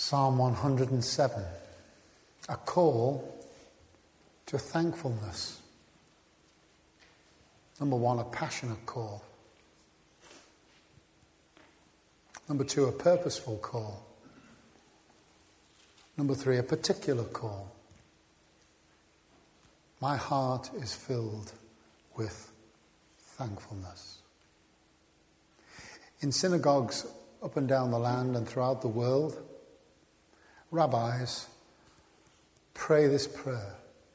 Psalm 107, a call to thankfulness. Number one, a passionate call. Number two, a purposeful call. Number three, a particular call. My heart is filled with thankfulness. In synagogues up and down the land and throughout the world, rabbis pray this prayer.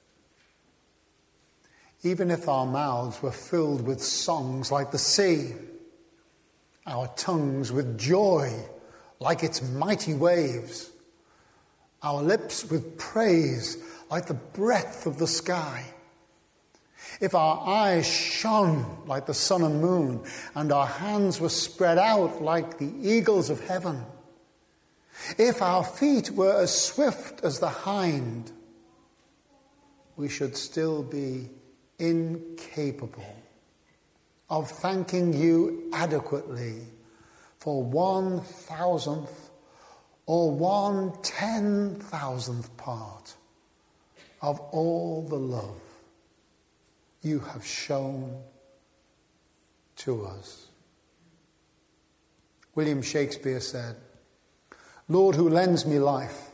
Even if our mouths were filled with songs like the sea, our tongues with joy like its mighty waves, our lips with praise like the breadth of the sky, if our eyes shone like the sun and moon, and our hands were spread out like the eagles of heaven, if our feet were as swift as the hind, we should still be incapable of thanking you adequately for 1,000th or 1/10,000th part of all the love you have shown to us. William Shakespeare said, "Lord, who lends me life,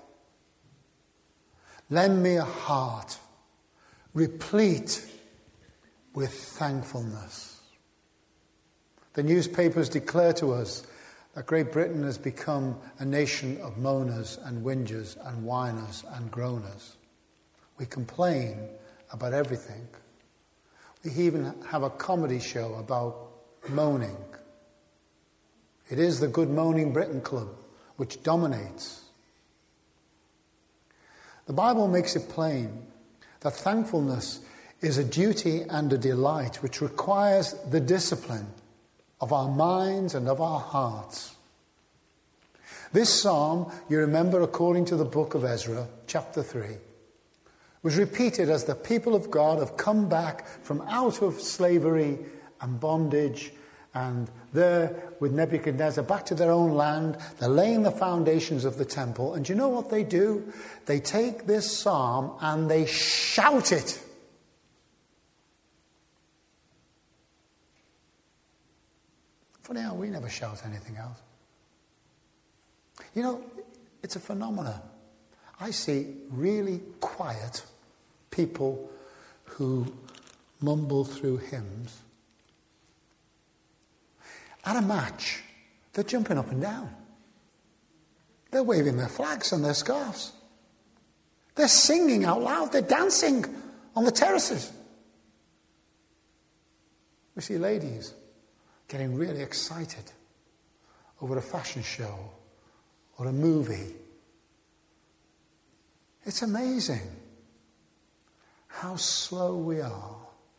lend me a heart replete with thankfulness." The newspapers declare to us that Great Britain has become a nation of moaners and whingers and whiners and groaners. We complain about everything. We even have a comedy show about moaning. It is the Good Moaning Britain Club which dominates. The Bible makes it plain that thankfulness is a duty and a delight which requires the discipline of our minds and of our hearts. This psalm, you remember, according to the book of Ezra, chapter 3, was repeated as the people of God have come back from out of slavery and bondage, and there with Nebuchadnezzar back to their own land. They're laying the foundations of the temple, and you know what they do? They take this psalm and they shout it. Funny how we never shout anything else. You know, it's a phenomenon. I see really quiet people who mumble through hymns. At a match, they're jumping up and down. They're waving their flags and their scarves. They're singing out loud. They're dancing on the terraces. We see ladies getting really excited over a fashion show or a movie. It's amazing how slow we are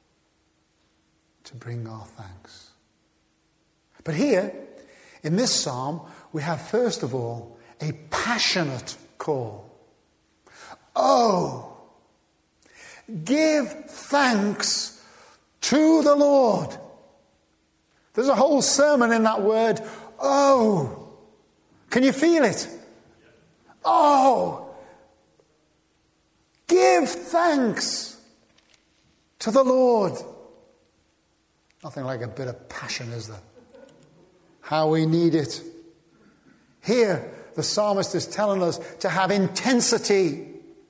to bring our thanks. But here, in this psalm, we have first of all a passionate call. Oh, give thanks to the Lord. There's a whole sermon in that word, oh. Can you feel it? Oh. Give thanks to the Lord. Nothing like a bit of passion, is there? How we need it. Here, the psalmist is telling us to have intensity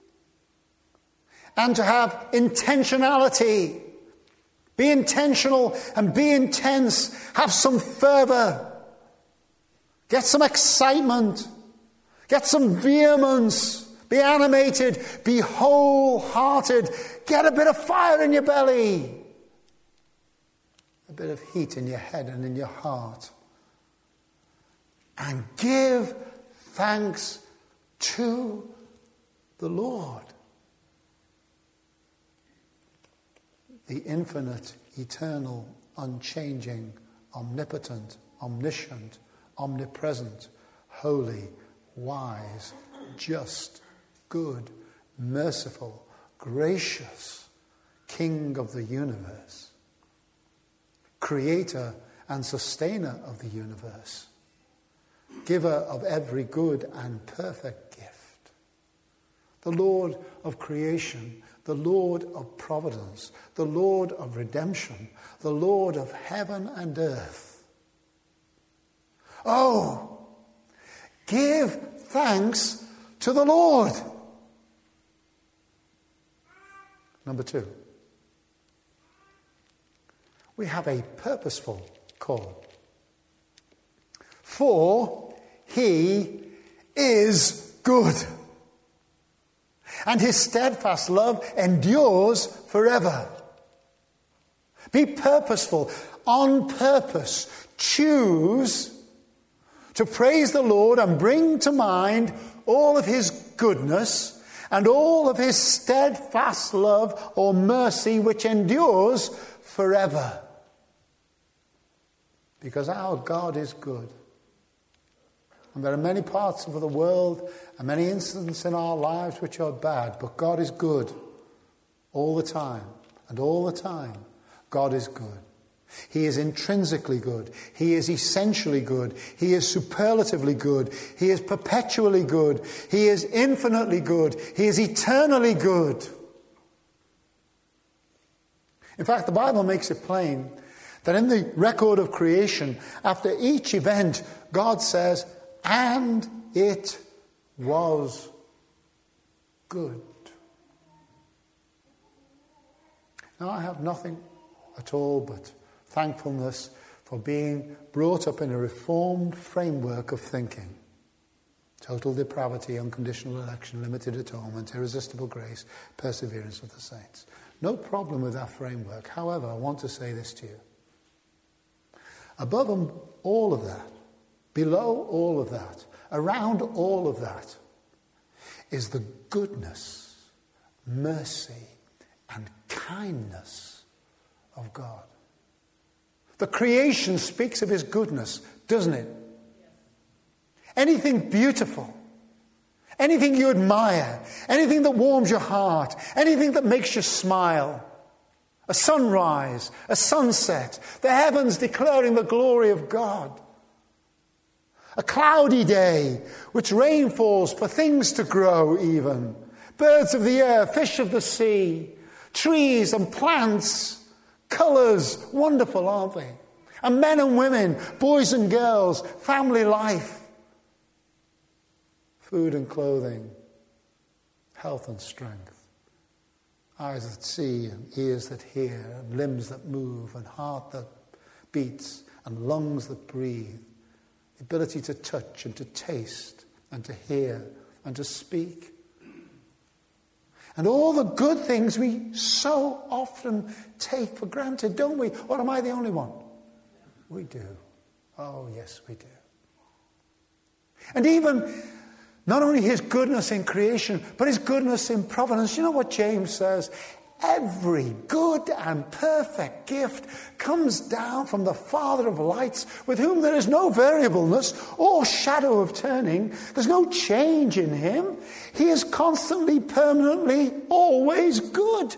and to have intentionality. Be intentional and be intense. Have some fervor. Get some excitement. Get some vehemence. Be animated. Be wholehearted. Get a bit of fire in your belly. A bit of heat in your head and in your heart. And give thanks to the Lord. The infinite, eternal, unchanging, omnipotent, omniscient, omnipresent, holy, wise, just, good, merciful, gracious, King of the universe, creator and sustainer of the universe, giver of every good and perfect gift, the Lord of creation, the Lord of providence, the Lord of redemption, the Lord of heaven and earth. Oh, give thanks to the Lord. Number 2, we have a purposeful call. For he is good, and his steadfast love endures forever. Be purposeful, on purpose. Choose to praise the Lord and bring to mind all of his goodness and all of his steadfast love or mercy which endures forever. Because our God is good. And there are many parts of the world and many incidents in our lives which are bad, but God is good all the time. And all the time, God is good. He is intrinsically good. He is essentially good. He is superlatively good. He is perpetually good. He is infinitely good. He is eternally good. In fact, the Bible makes it plain that in the record of creation, after each event, God says, and it was good. Now, I have nothing at all but thankfulness for being brought up in a reformed framework of thinking. Total depravity, unconditional election, limited atonement, irresistible grace, perseverance of the saints. No problem with that framework. However, I want to say this to you. Above all of that, below all of that, around all of that, is the goodness, mercy, and kindness of God. The creation speaks of his goodness, doesn't it? Anything beautiful, anything you admire, anything that warms your heart, anything that makes you smile, a sunrise, a sunset, the heavens declaring the glory of God, a cloudy day which rain falls for things to grow even, birds of the air, fish of the sea, trees and plants, colours, wonderful, aren't they? And men and women, boys and girls, family life, food and clothing, health and strength, eyes that see and ears that hear, and limbs that move, and heart that beats, and lungs that breathe, the ability to touch and to taste and to hear and to speak. And all the good things we so often take for granted, don't we? Or am I the only one? We do. Oh, yes, we do. And even not only his goodness in creation, but his goodness in providence. You know what James says? Every good and perfect gift comes down from the Father of lights, with whom there is no variableness or shadow of turning. There's no change in him. He is constantly, permanently, always good.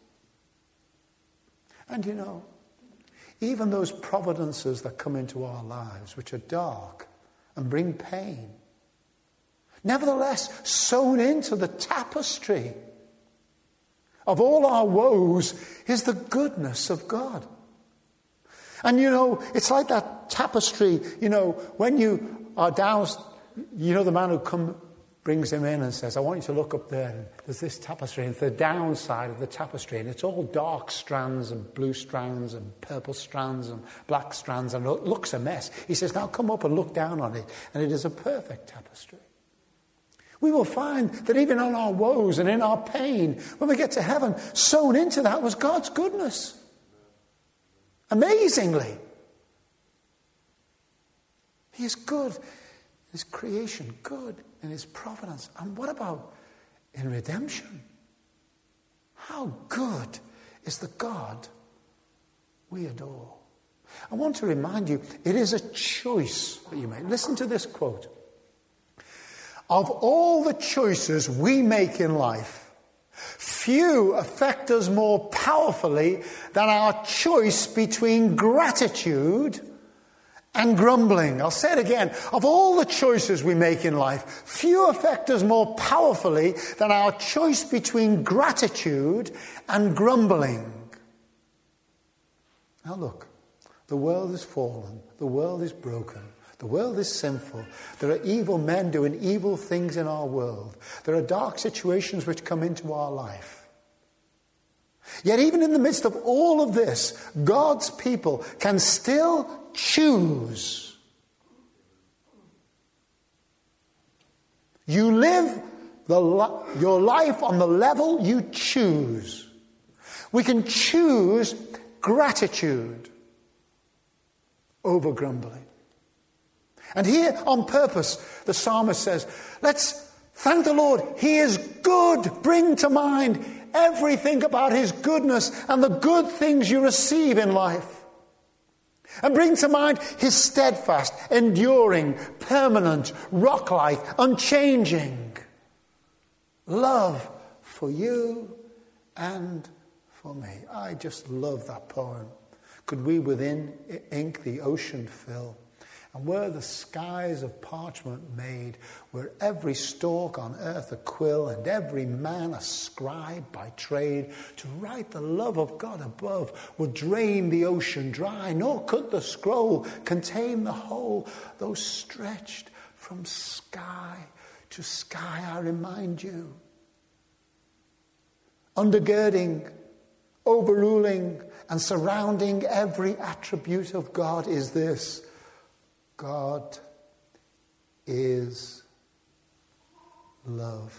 And you know, even those providences that come into our lives, which are dark and bring pain, nevertheless sewn into the tapestry of all our woes is the goodness of God. And you know, it's like that tapestry, you know, when you are down, you know, the man who brings him in and says, I want you to look up there, and there's this tapestry, and it's the downside of the tapestry, and it's all dark strands and blue strands and purple strands and black strands, and it looks a mess. He says, now come up and look down on it, and it is a perfect tapestry. We will find that even on our woes and in our pain, when we get to heaven, sewn into that was God's goodness. Amazingly. He is good in his creation, good in his providence. And what about in redemption? How good is the God we adore? I want to remind you, it is a choice that you make. Listen to this quote. Of all the choices we make in life, few affect us more powerfully than our choice between gratitude and grumbling. I'll say it again. Of all the choices we make in life, few affect us more powerfully than our choice between gratitude and grumbling. Now look, the world is fallen. The world is broken. The world is sinful. There are evil men doing evil things in our world. There are dark situations which come into our life. Yet even in the midst of all of this, God's people can still choose. You live your life on the level you choose. We can choose gratitude over grumbling. And here, on purpose, the psalmist says, let's thank the Lord. He is good. Bring to mind everything about his goodness and the good things you receive in life. And bring to mind his steadfast, enduring, permanent, rock-like, unchanging love for you and for me. I just love that poem. Could we within ink the ocean fill? And were the skies of parchment made, were every stalk on earth a quill, and every man a scribe by trade, to write the love of God above would drain the ocean dry, nor could the scroll contain the whole, though stretched from sky to sky, I remind you. Undergirding, overruling, and surrounding every attribute of God is this: God is love.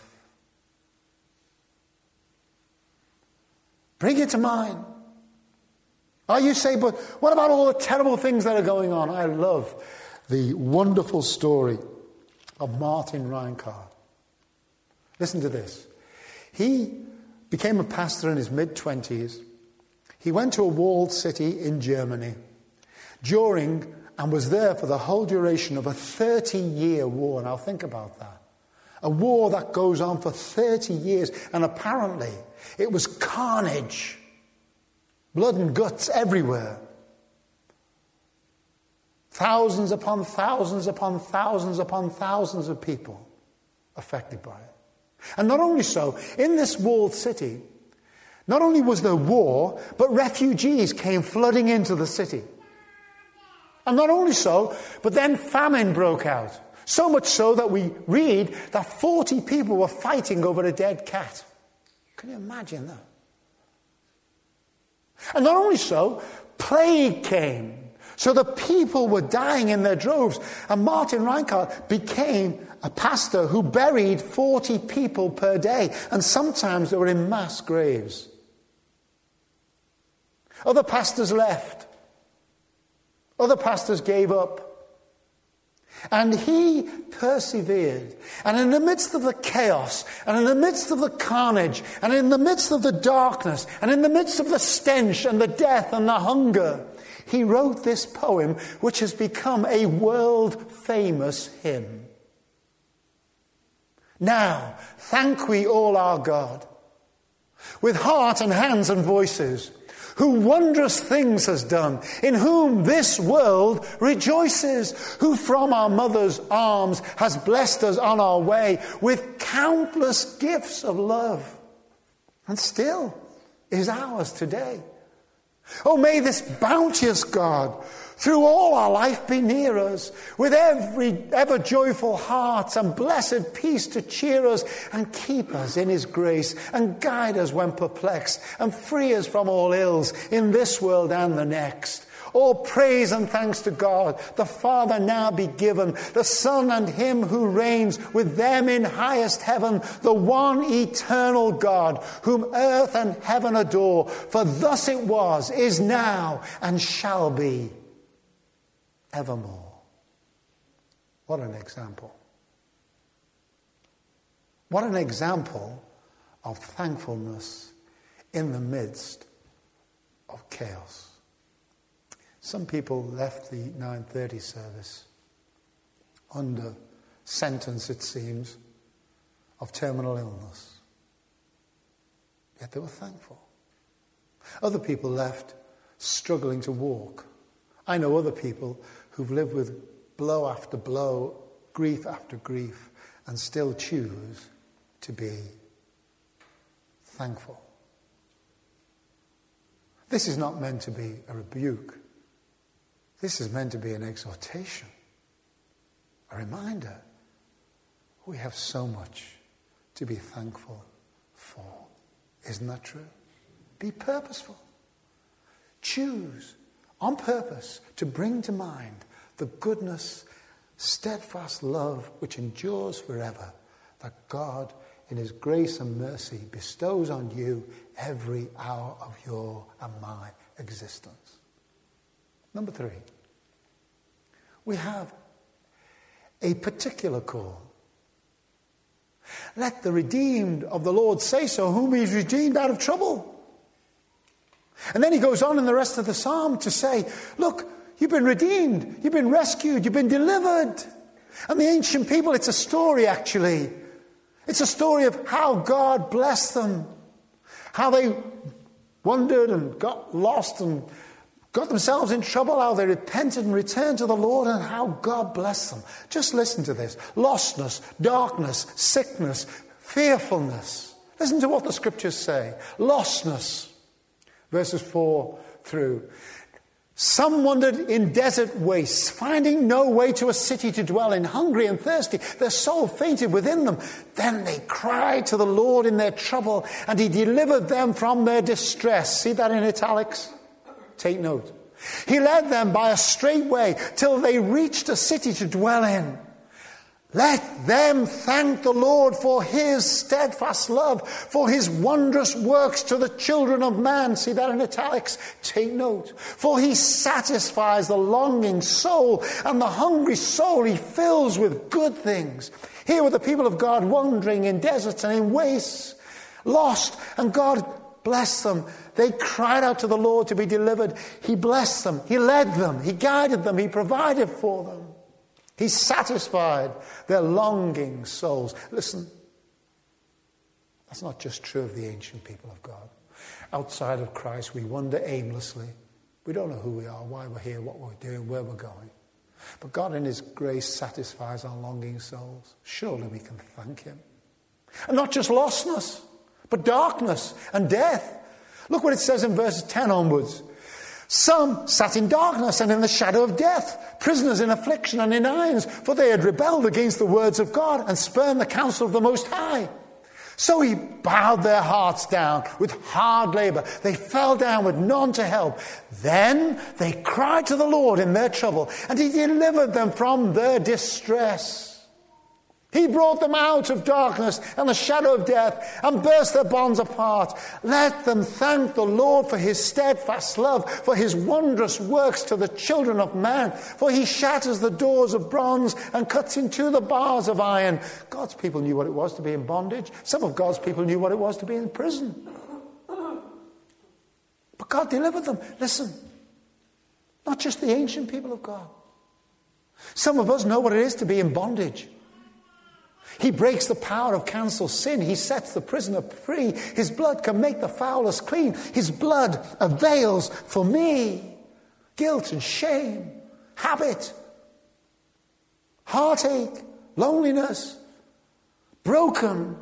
Bring it to mind. Oh, you say, but what about all the terrible things that are going on? I love the wonderful story of Martin Reinhardt. Listen to this. He became a pastor in his mid-20s. He went to a walled city in Germany and was there for the whole duration of a 30-year war. Now think about that. A war that goes on for 30 years. And apparently it was carnage. Blood and guts everywhere. Thousands upon thousands upon thousands upon thousands of people affected by it. And not only so, in this walled city, not only was there war, but refugees came flooding into the city. And not only so, but then famine broke out. So much so that we read that 40 people were fighting over a dead cat. Can you imagine that? And not only so, plague came. So the people were dying in their droves. And Martin Reinhardt became a pastor who buried 40 people per day. And sometimes they were in mass graves. Other pastors left. Other pastors gave up. And he persevered. And in the midst of the chaos, and in the midst of the carnage, and in the midst of the darkness, and in the midst of the stench and the death and the hunger, he wrote this poem, which has become a world-famous hymn. Now, thank we all our God, with heart and hands and voices, who wondrous things has done, in whom this world rejoices, who from our mother's arms has blessed us on our way with countless gifts of love, and still is ours today. Oh, may this bounteous God through all our life be near us, with every ever joyful heart and blessed peace to cheer us and keep us in his grace and guide us when perplexed and free us from all ills in this world and the next. All praise and thanks to God, the Father now be given, the Son and him who reigns with them in highest heaven, the one eternal God, whom earth and heaven adore, for thus it was, is now, and shall be evermore. What an example. What an example of thankfulness in the midst of chaos. Some people left the 9:30 service under sentence, it seems, of terminal illness. Yet they were thankful. Other people left struggling to walk. I know other people who've lived with blow after blow, grief after grief, and still choose to be thankful. This is not meant to be a rebuke. This is meant to be an exhortation, a reminder. We have so much to be thankful for. Isn't that true? Be purposeful. Choose on purpose to bring to mind the goodness, steadfast love which endures forever, that God in his grace and mercy bestows on you every hour of your and my existence. Number 3, we have a particular call. Let the redeemed of the Lord say so, whom he's redeemed out of trouble. And then he goes on in the rest of the psalm to say, look, you've been redeemed, you've been rescued, you've been delivered. And the ancient people, it's a story actually. It's a story of how God blessed them, how they wandered and got lost and got themselves in trouble, how they repented and returned to the Lord, and how God blessed them. Just listen to this. Lostness, darkness, sickness, fearfulness. Listen to what the scriptures say. Lostness, verses 4 through. Some wandered in desert wastes, finding no way to a city to dwell in, hungry and thirsty. Their soul fainted within them. Then they cried to the Lord in their trouble, and he delivered them from their distress. See that in italics? Take note. He led them by a straight way till they reached a city to dwell in. Let them thank the Lord for his steadfast love, for his wondrous works to the children of man. See that in italics? Take note. For he satisfies the longing soul, and the hungry soul he fills with good things. Here were the people of God wandering in deserts and in wastes, lost, and God blessed them. They cried out to the Lord to be delivered. He blessed them. He led them. He guided them. He provided for them. He satisfied their longing souls. Listen, that's not just true of the ancient people of God. Outside of Christ, we wander aimlessly. We don't know who we are, why we're here, what we're doing, where we're going. But God in his grace satisfies our longing souls. Surely we can thank him. And not just lostness, but darkness and death. Look what it says in verses 10 onwards. Some sat in darkness and in the shadow of death, prisoners in affliction and in irons, for they had rebelled against the words of God and spurned the counsel of the Most High. So he bowed their hearts down with hard labor. They fell down with none to help. Then they cried to the Lord in their trouble, and he delivered them from their distress. He brought them out of darkness and the shadow of death and burst their bonds apart. Let them thank the Lord for his steadfast love, for his wondrous works to the children of man. For he shatters the doors of bronze and cuts in two the bars of iron. God's people knew what it was to be in bondage. Some of God's people knew what it was to be in prison. But God delivered them. Listen, not just the ancient people of God. Some of us know what it is to be in bondage. He breaks the power of cancel sin. He sets the prisoner free. His blood can make the foulest clean. His blood avails for me. Guilt and shame, habit, heartache, loneliness, broken.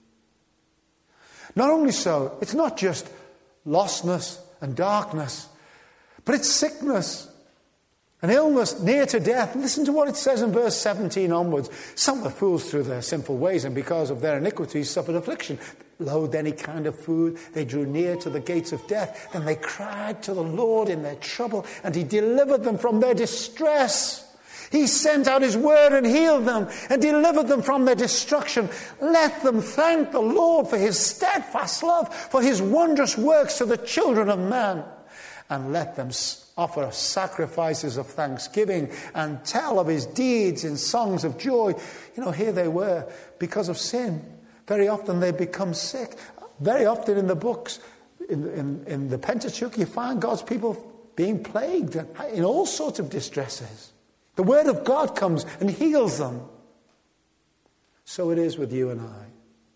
Not only so, it's not just lostness and darkness, but it's sickness, an illness near to death. Listen to what it says in verse 17 onwards. Some were fools through their sinful ways, and because of their iniquities suffered affliction. Loathed any kind of food, they drew near to the gates of death. Then they cried to the Lord in their trouble, and he delivered them from their distress. He sent out his word and healed them and delivered them from their destruction. Let them thank the Lord for his steadfast love, for his wondrous works to the children of man. And let them offer sacrifices of thanksgiving and tell of his deeds in songs of joy. You know, here they were because of sin. Very often they become sick. Very often in the books, in the Pentateuch, you find God's people being plagued in all sorts of distresses. The word of God comes and heals them. So it is with you and I.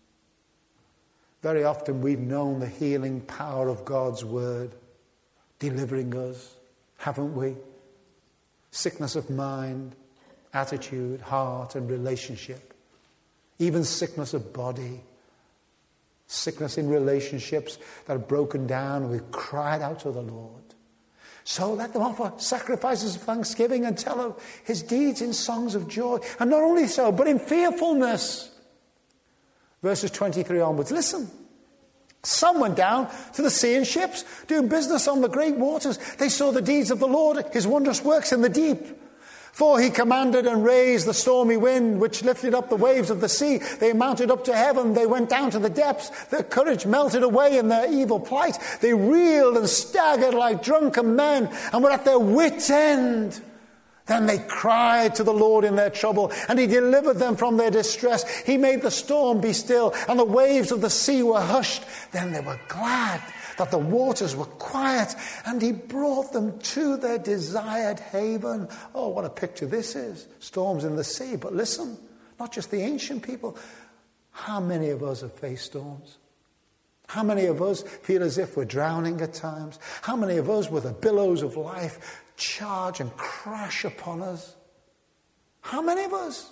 Very often we've known the healing power of God's word delivering us, haven't we? sickness of mind, attitude, heart, and relationship, even sickness of body, sickness in relationships that are broken down. We've cried out to the Lord. So let them offer sacrifices of thanksgiving and tell of his deeds in songs of joy. And not only so, but in fearfulness. Verses 23 onwards. Listen. Some went down to the sea in ships, doing business on the great waters. They saw the deeds of the Lord, his wondrous works in the deep. For he commanded and raised the stormy wind, which lifted up the waves of the sea. They mounted up to heaven. They went down to the depths. Their courage melted away in their evil plight. They reeled and staggered like drunken men and were at their wits' end. Then they cried to the Lord in their trouble, and he delivered them from their distress. He made the storm be still, and the waves of the sea were hushed. Then they were glad that the waters were quiet, and he brought them to their desired haven. Oh, what a picture this is. Storms in the sea. But listen, not just the ancient people. How many of us have faced storms? How many of us feel as if we're drowning at times? How many of us, with the billows of life, charge and crash upon us? How many of us?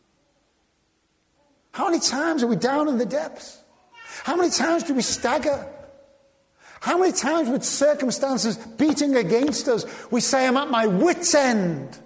How many times are we down in the depths? How many times do we stagger? How many times, with circumstances beating against us, we say, I'm at my wit's end?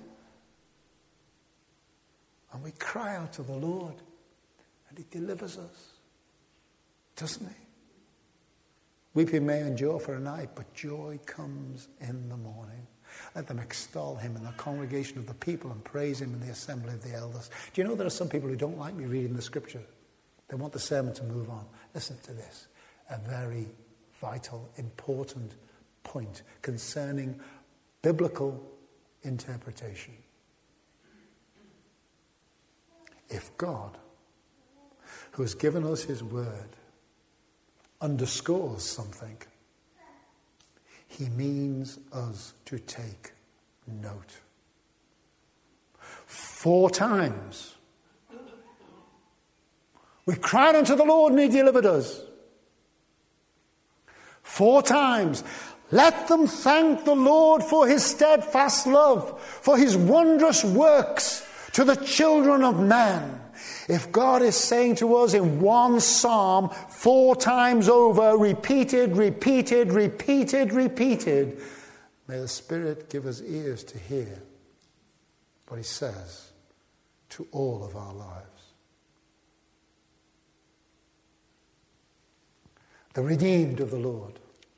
And we cry out to the Lord, and he delivers us. Doesn't he? Weeping may endure for a night, but joy comes in the morning. Let them extol him in the congregation of the people and praise him in the assembly of the elders. Do you know there are some people who don't like me reading the scripture? They want the sermon to move on. Listen to this. A very vital, important point concerning biblical interpretation. If God, who has given us his word, underscores something, he means us to take note. 4 times we cried unto the Lord and he delivered us. 4 times. Let them thank the Lord for his steadfast love, for his wondrous works to the children of man. If God is saying to us in one psalm 4 times over, repeated, repeated, repeated, repeated, may the Spirit give us ears to hear what he says to all of our lives. The redeemed of the Lord.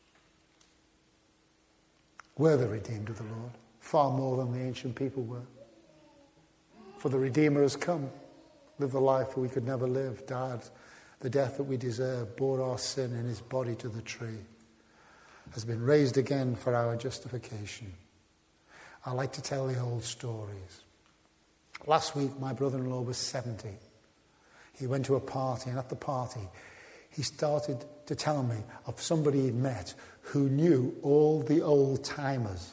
We're the redeemed of the Lord, far more than the ancient people were. For the Redeemer has come, lived the life that we could never live, died the death that we deserve, bore our sin in his body to the tree, has been raised again for our justification. I like to tell the old stories. Last week, my brother-in-law was 70. He went to a party, and at the party, he started to tell me of somebody he'd met who knew all the old-timers.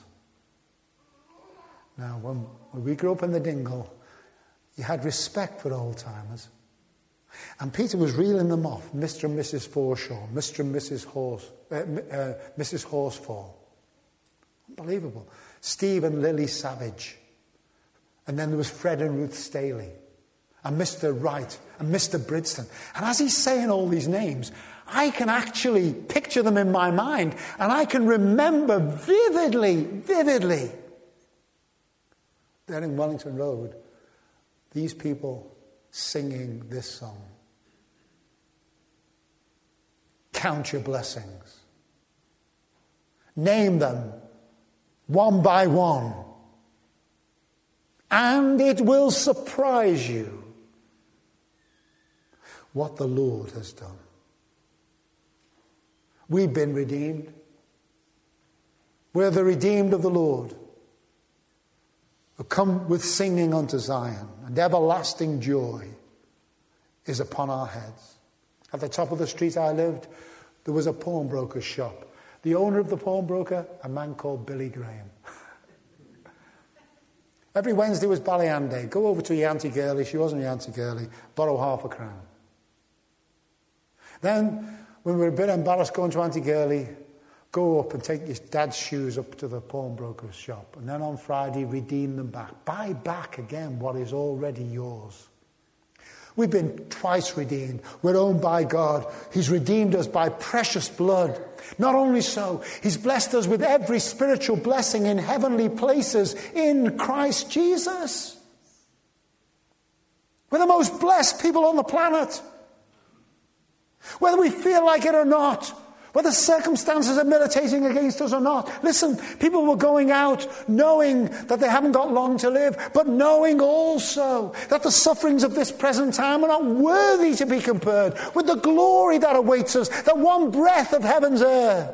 Now, when we grew up in the Dingle, you had respect for old-timers. And Peter was reeling them off. Mr. and Mrs. Forshaw, Mr. and Mrs. Horsfall. Unbelievable. Steve and Lily Savage. And then there was Fred and Ruth Staley. And Mr. Wright and Mr. Bridson. And as he's saying all these names, I can actually picture them in my mind. And I can remember vividly, there in Wellington Road, these people singing this song. Count your blessings. Name them one by one. And it will surprise you what the Lord has done. We've been redeemed. We're the redeemed of the Lord, who come with singing unto Zion, and everlasting joy is upon our heads. At the top of the street I lived, there was a pawnbroker's shop. The owner of the pawnbroker, a man called Billy Graham. Every Wednesday was Ballyand Day. Go over to your Auntie Girlie, she wasn't your Auntie Girlie, borrow half a crown. Then, when we were a bit embarrassed going to Auntie Girlie, Go up and take your dad's shoes up to the pawnbroker's shop, and then on Friday redeem them back. Buy back again what is already yours. We've been twice redeemed. We're owned by God. He's redeemed us by precious blood. Not only so, he's blessed us with every spiritual blessing in heavenly places in Christ Jesus. We're the most blessed people on the planet. Whether we feel like it or not, whether circumstances are militating against us or not. Listen, people were going out knowing that they haven't got long to live, but knowing also that the sufferings of this present time are not worthy to be compared with the glory that awaits us, that one breath of heaven's air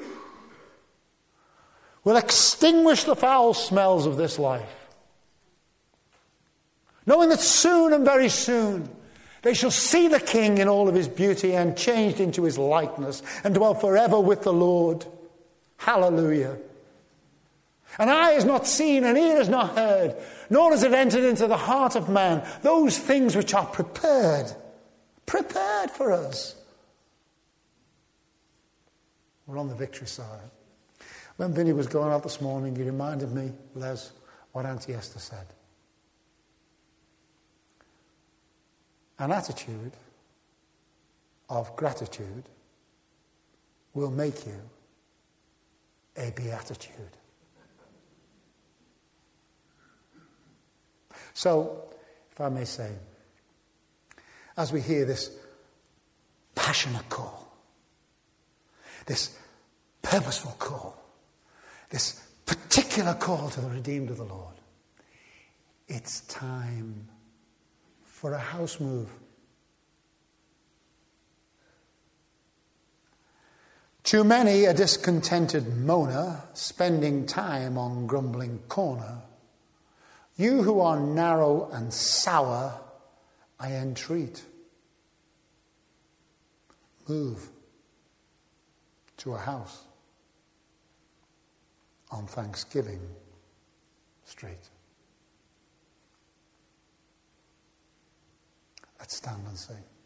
will extinguish the foul smells of this life. Knowing that soon and very soon they shall see the King in all of his beauty and changed into his likeness and dwell forever with the Lord. Hallelujah. An eye has not seen, an ear has not heard, nor has it entered into the heart of man those things which are prepared for us. We're on the victory side. When Vinny was going out this morning, he reminded me, Les, what Auntie Esther said. An attitude of gratitude will make you a beatitude. So, if I may say, as we hear this passionate call, this purposeful call, this particular call to the redeemed of the Lord, it's time for a house move. Too many a discontented moaner, spending time on grumbling corner. You who are narrow and sour, I entreat. Move to a house on Thanksgiving Street. Let's stand and sing.